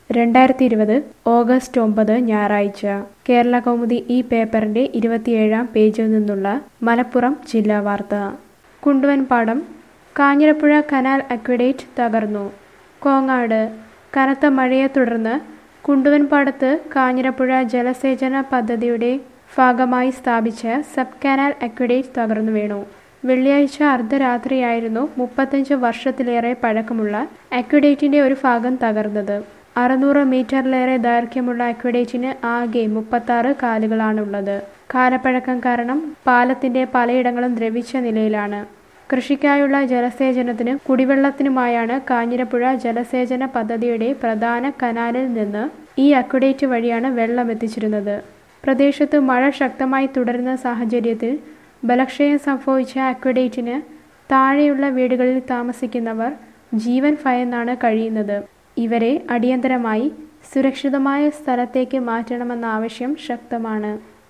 2020 August 9 ഞായറാഴ്ച കേരള കൗമുദി ഈ പേപ്പറിന്റെ 27-ാം പേജിൽ നിന്നുള്ള മലപ്പുറം ജില്ലാ വാർത്ത. കുണ്ടുവൻപാടം കാഞ്ഞിരപ്പുഴ കനാൽ അക്വഡേറ്റ് തകർന്നു. കോങ്ങാട് കനത്ത മഴയെ തുടർന്ന് കുണ്ടുവൻപാടത്ത് കാഞ്ഞിരപ്പുഴ ജലസേചന പദ്ധതിയുടെ ഭാഗമായി സ്ഥാപിച്ച സബ് കനാൽ അക്വഡേറ്റ് തകർന്നു വീണു. വെള്ളിയാഴ്ച അർദ്ധരാത്രിയായിരുന്നു 35 വർഷത്തിലേറെ പഴക്കമുള്ള അക്വഡേറ്റിന്റെ ഒരു ഭാഗം തകർന്നത്. 600 മീറ്ററിലേറെ ദൈർഘ്യമുള്ള അക്വഡേറ്റിന് ആകെ 36 കാലുകളാണുള്ളത്. കാലപ്പഴക്കം കാരണം പാലത്തിന്റെ പലയിടങ്ങളും ദ്രവിച്ച നിലയിലാണ്. കൃഷിക്കായുള്ള ജലസേചനത്തിനും കുടിവെള്ളത്തിനുമായാണ് കാഞ്ഞിരപ്പുഴ ജലസേചന പദ്ധതിയുടെ പ്രധാന കനാലിൽ നിന്ന് ഈ അക്വഡേറ്റ് വഴിയാണ് വെള്ളം എത്തിച്ചിരുന്നത്. പ്രദേശത്ത് മഴ ശക്തമായി തുടരുന്ന സാഹചര്യത്തിൽ ബലക്ഷയം സംഭവിച്ച അക്വഡേറ്റിന് താഴെയുള്ള വീടുകളിൽ താമസിക്കുന്നവർ ജീവൻ ഭയന്നാണ് കഴിയുന്നത്. ഇവരെ അടിയന്തരമായി സുരക്ഷിതമായ സ്ഥലത്തേക്ക് മാറ്റണമെന്ന ആവശ്യം ശക്തമാണ്.